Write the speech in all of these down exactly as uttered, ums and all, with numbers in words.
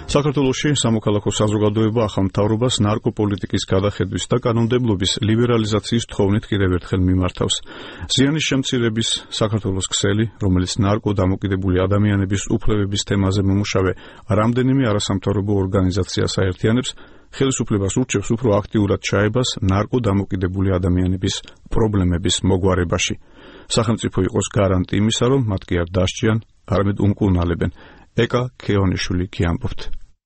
საქართველოში სამოქალაქო საზოგადოება ახალ მთავრობას ნარკოპოლიტიკის გადახედვის და კანონმდებლობის ლიბერალიზაციის თხოვნით კიდევ ერთხელ მიმართავს. ზიანის შემცირების საქართველოს ქსელი, რომელიც ნარკოდამოკიდებული ადამიანების უფლებების თემაზე მომუშავე რამდენიმე არასამთავრობო ორგანიზაციას აერთიანებს, ხელისუფლებას ურჩევს უფრო აქტიურად ჩაებას ნარკოდამოკიდებული ადამიანების პრობლემების მოგვარებაში. სახელმწიფო იყოს გარანტი იმისა, რომ მათ კი არ დასჭიან, არამედ უმკურნალებენ. ეკა ქეონიშვილი გიამბობთ.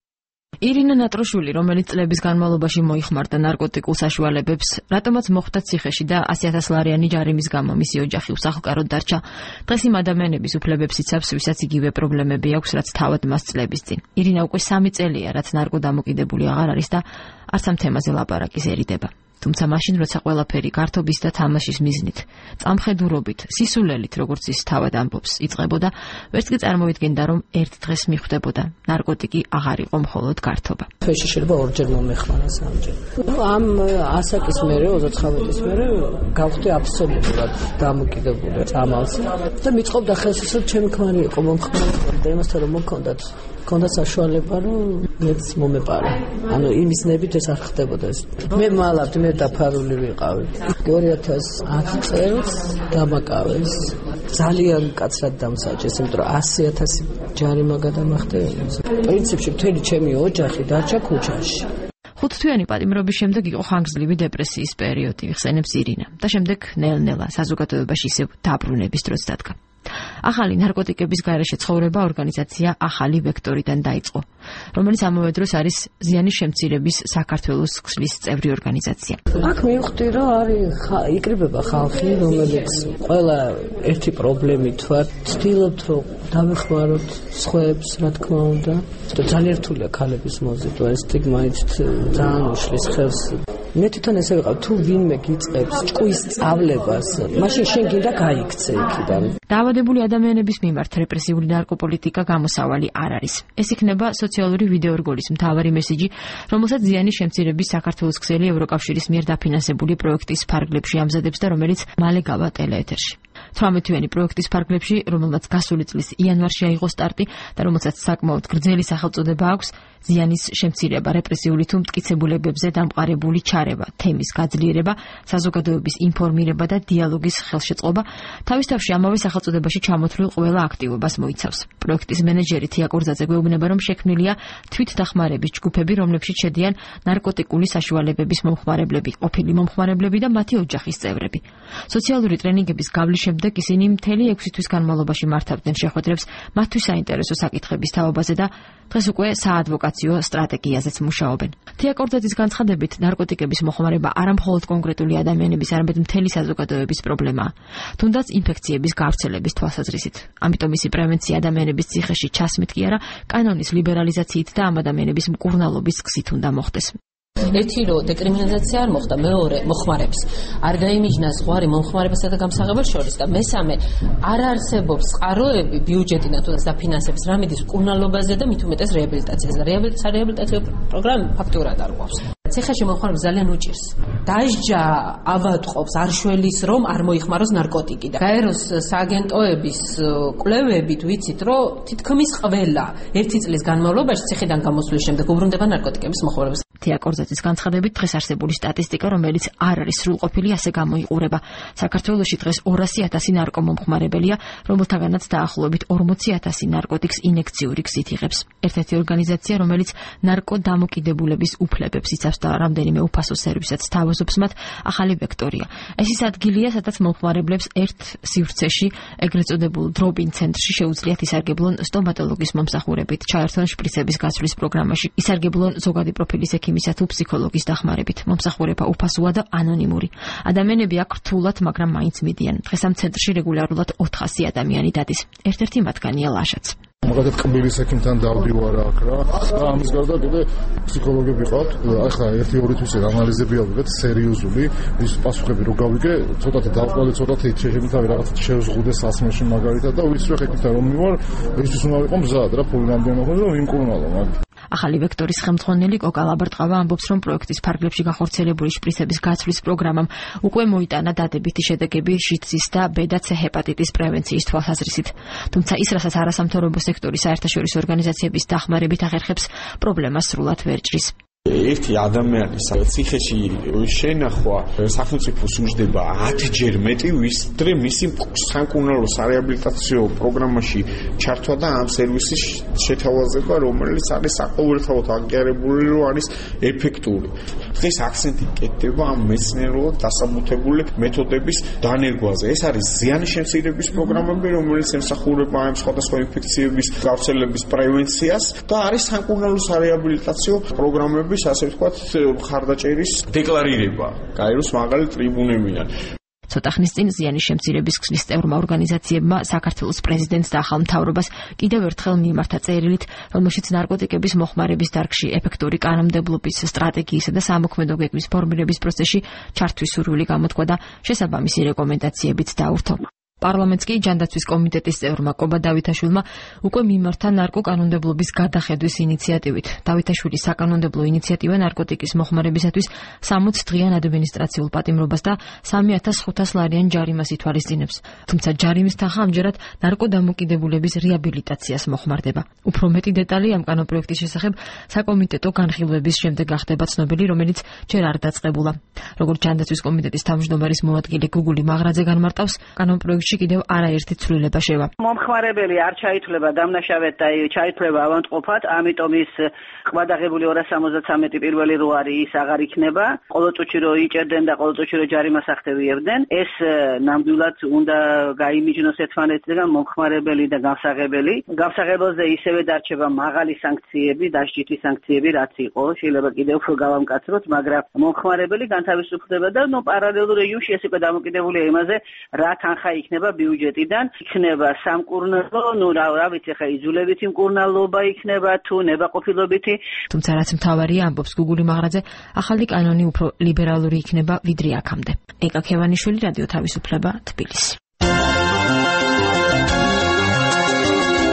ირინა ნატროშვილი, რომელიც წლების განმავლობაში მოიხმარდა ნარკოტიკულ საშუალებებს, რატომაც მოხვდა ციხეში და ასი ათას ლარიანი ჯარიმის გამო მისი ოჯახი უსახლკაროდ დარჩა, დღეს იმ ადამიანების უფლებებს იცავს, ვისაც იგივე პრობლემები აქვს, რაც თავად მას წლების წინ. ირინა უკვე სამი წელია, რაც ნარკოდამოკიდებული აღარ არის და არც ამ თემაზე ლაპარაკის ერიდება. თუმცა მაშინ, როცა ყველაფერი გართობის და თამაშის მიზნით, წამხედურობით, სისულელით, როგორც ის თავად ამბობს, იწყებოდა, ვერც კი წარმოიდგენდა, რომ ერთ დღეს მიხვდებოდა, ნარკოტიკი აღარ იყო მხოლოდ გართობა. თვეში შეიძლება ორჯერ მომეხმარა სამჯერ. ამ ასაკის მერე, ოცდათხმეტის წლის მერე გავხდი აბსოლუტურად დამოკიდებული წამალს და მიწყობდა ხელს ის, რომ ჩემი ქმარი იყო მომხმარე და იმასთან რომ მქონდათ ქონდა საშუალება, რომ მეც მომეპარა. ანუ იმის ნებით ეს არ ხდებოდა ეს. მე მალავდი, მე დაფარული ვიყავი. ორი ათას ათი წელს დამაკავეს. ძალიან მკაცრად დამსაჯეს, იმიტომ რომ ასი ათასი ჯარიმა გადამახდა. პრინციპში მთელი ჩემი ოჯახი დარჩა ქუჩაში. ხუთთვიანი პატიმრობის შემდეგ იყო ხანგრძლივი დეპრესიის პერიოდი, ხსენებს ირინა, და შემდეგ ნელ-ნელა საზოგადოებაში ისევ დაბრუნების დროც დადგა. ახალი ნარკოტიკების გარეშე ცხოვრება ორგანიზაცია ახალი ვექტორიდან დაიწყო, რომელიც ამავე დროს არის ზიანის შემცირების საქართველოს ქსლის წევრი ორგანიზაცია. აქ მივხვდი, რომ არის იკრიბება ხალხი, რომელიც ყველა ერთი პრობლემით ვარ, ცდილობთ, რომ დავეხმაროთ სხვებს, რა თქმა უნდა. ძალიან რთულია ქალების მოზიდვა, ეს სტიგმაით ძალიან უშლის ხელს. მე თვითონ ესე ვიყავ, თუ ვინმე გიწყებს ჭკუის სწავლებას, მაშინ შენ გინდა გაიქცე იქიდან. დაავადებული ადამიანების მიმართ რეპრესიული ნარკოპოლიტიკა გამოსავალი არ არის. ეს იქნება სოციალური ვიდეორგოლის მთავარი მესიჯი, რომელსაც ზიანის შემცირების საქართველოს ქსელი ევროკავშირის მიერ დაფინანსებული პროექტის ფარგლებში ამზადებს და რომელიც მალე გავა ტელეეთერში. თვრამეტივიანი პროექტის ფარგლებში, რომელმაც გასული წლის იანვარში აიღო სტარტი და რომელსაც საკმაოდ გრძელი სახელწოდება აქვს, ზიანის შემცირება, რეპრესიული თუ მტკიცებულებებზე დამყარებული ჩარევა, თემის გაძლიერება, საზოგადოების ინფორმირება და დიალოგის ხელშეწყობა, თავის თავში ამავე სახელწოდებაში ჩამოთვლილ ყველა აქტივობას მოიცავს. პროექტის მენეჯერი თია კორძაძე გვეუბნება, რომ შექმნილია თვითდახმარების ჯგუფები, რომლებშიც შედიან ნარკოტიკული საშუალებების მომხმარებლები, ყოფილი მომხმარებლები და მათი ოჯახის წევრები. სოციალური ტრენინგების გავლის შემდეგ ისინი მთელი ექვსი თვის განმავლობაში მართავდნენ შეხვედრებს მათთვის საინტერესო საკითხების თაობაზე და დღეს უკვე საადვოკაციო სტრატეგიაზეც მუშაობენ. თია კორძაძის განცხადებით, ნარკოტიკების მოხმარება არა მხოლოდ კონკრეტული ადამიანების, არამედ მთელი საზოგადოების პრობლემაა, თუნდაც ინფექციების გავრცელების თვალსაზრისით. ამიტომ მისი პრევენცია ადამიანების ციხეში ჩასმით კი არა, კანონის ლიბერალიზაციით და ამ ადამიანების მკურნალობის გზით უნდა მოხდეს. ერთი რო დეკრიმინალიზაცია არ მოხდა, მეორე მოხმარებს არ გაიმიჯნა ზღვარი მომხმარებასა და გამსაღებელს შორის და მესამე არ არსებობს წყაროები ბიუჯეტიდან თუნდაც დაფინანსების რამედის მკურნალობაზე და მით უმეტეს რეაბილიტაციაზე და რეაბილიტაციო პროგრამა ფაქტურად არ გვაქვს. ციხეში მომხმარებს ძალიან უჭირს. დასჯა ავადყოფს არ შველის რომ არ მოიხმაროს ნარკოტიკი და გაეროს სააგენტოების კვლევებით ვიცით რომ თითქმის ყველა ერთი წლის განმავლობაში ციხიდან გამოსვლის შემდეგ უბრუნდება ნარკოტიკების მოხმარებას. თია კორძაძის განცხადებით, დღეს არსებული სტატისტიკა, რომელიც არ არის სრულყოფილი, ასე გამოიყურება. საქართველოში დღეს ორასი ათასი ნარკომომხმარებელია, რომელთაგანაც დაახლოებით ორმოცი ათასი ნარკოტიკს ინექციური გზით იღებს. ერთ-ერთი ორგანიზაცია, რომელიც ნარკოდამოკიდებულების უფლებებს იცავს და რამდენიმე უფასო სერვისსაც თავაზობს მათ, ახალი ვექტორია. ეს ის ადგილია, სადაც მომხმარებლებს ერთ სივრცეში, ეგრეთ წოდებულ დროპ-ინ ცენტრში შეუძლიათ ისარგებლონ სტომატოლოგის მომსახურებით, ჩაერთონ შპრიცების გაცვლის პროგრამაში, ისარგებლონ ზოგადი პროფილის ექიმისა თუ ფსიქოლოგის დახმარებით. მომსახურება უფასოა და ანონიმური. ადამიანები აქ რთულად, მაგრამ მაინც მიდიან. დღეს ამ ცენტრში რეგულარულად ოთხასი ადამიანი დადის. ერთ-ერთი მათგანია ლაშაც. მაგალითად კბილის ექიმთან დავდივარ აქ რა და ამის გარდა კიდე ფსიქოლოგები ყავთ. ახლა ერთი ორი თვის ანალიზები ავიღეთ სერიოზული, ის პასუხები რო გავიგე, ცოტათი დავყვალე, ცოტათი შეიძლება რაღაცა შევზღუდე სასმელში მაგალითად და ვის რო ექიმთან რომ მივარ, ისიც უნდა ვიყო მზად რა, ფული რამდენი მოხდა რომ ვიმკურნალო მაგ. ახალი ვექტორის ხელმძღვანელი კოკა ლაბარტყავა ამბობს, რომ პროექტის ფარგლებში განხორციელებული შპრიცების გაცვლის პროგრამამ უკვე მოიტანა დადებითი შედეგები შიდსის და ბ და C ჰეპატიტის პრევენციის თვალსაზრისით. თუმცა ის, რასაც არასამთავრობო სექტორის საერთაშორისო ორგანიზაციების დახმარებით აღერხებს, პრობლემას სრულად ვერ ჭრის. ერთი ადამიანის ციხეში შენახვა სახელმწიფოს უჯდება ათჯერ მეტი, ვიდრე მისი სამკურნალო სარეაბილიტაციო პროგრამაში ჩართვა და ამ სერვისის შეთავაზება, რომელიც არის საყოველთაოდ აღიარებული, რომ არის ეფექტური. დღეს აქცენტი კეთდება ამ მეცნიერულად დასაბუთებული მეთოდების დანერგვაზე. ეს არის ზიანის შემცირების პროგრამები, რომელიც ემსახურება ამ სხვადასხვა ინფექციების გავრცელების პრევენციას და არის სამკურნალო სარეაბილიტაციო პროგრამები, ასე ვთქვათ, მხარდაჭერის დეკლარირება. გაეროს მაღალი ტრიბუნებიდან. ცოტა ხნის წინ ზიანის შემცირების ქსნის წევრმა ორგანიზაციებმა საქართველოს პრეზიდენტს და ახალ მთავრობას კიდევ ერთხელ მიემართა წერილით, რომელშიც ნარკოტიკების მოხმარების დარგში ეფექტური კანონმდებლობის სტრატეგიისა და სამოქმედო გეგმის ფორმირების პროცესში ჩართვის სურვილი გამოთქვა და შესაბამისი რეკომენდაციებიც დაურთო. პარლამენტს კი ჯანდაცვის კომიტეტის წევრმა კობა დავითაშვილმა უკვე მიმართა ნარკოკანონმდებლობის გადახედვის ინიციატივით. დავითაშვილის საკანონმდებლო ინიციატივა ნარკოტიკის მოხმარებისათვის სამოც დღიან ადმინისტრაციულ პატიმრობას და სამი ათას ხუთას ლარიან ჯარიმას ითვალისწინებს. თუმცა ჯარიმის თანხა ამჯერად ნარკოდამოკიდებულების რეაბილიტაციას მოხმარდება. უფრო მეტი დეტალი ამ კანონპროექტის შესახებ საკომიტეტო განხილვების შემდეგ გახდება ცნობილი, რომელიც ჯერ არ დაწყებულა. როგორც ჯანდაცვის კომიტეტის თავმჯდომარის მოადგილე გუგული მაღრაძე განმარტავს, კანონპროექტში კიდევ არაერთი ცვლილება შევა. მომხმარებელი არ ჩაითვლება დამნაშავედ და ჩაითვლება ავანტყოფად, ამიტომ ის ყვადაღებული ორას სამოცდათვრამეტი პირველი რო არის, ის აღარ იქნება. ყოველ წუთში რო იჭერდნენ და ყოველ წუთში რო ჯარიმას ახდევიებდნენ, ეს ნამდვილად უნდა გაიმიჯნოს ერთმანეთისგან მომხმარებელი და გამსაღებელი. გამსაღებელზე ისევე დარჩება მაღალი სანქციები, დასჯითი სანქციები, რაც იყო, შეიძლება კიდევ უფრო გავამკაცროთ, მაგრამ მომხმარებელი განთავისუფლდება და ნუ პარალელურ რეჟიმში ეს უკვე დამოკიდებულია იმაზე, რა თანხა იქნება ბიუჯეტიდან, იქნება სამკურნალო, ნუ რა რა ვიცი ხა იძულებითი მკურნალობა იქნება თუ ნებაყოფილობითი. თუმცა რაც მთავარია, ამბობს გუგული მაღრაძე, ახალი კანონი უფრო ლიბერალური იქნება ვიდრე აქამდე. ეკა ქევანიშვილი, რადიო თავისუფლება, თბილისი.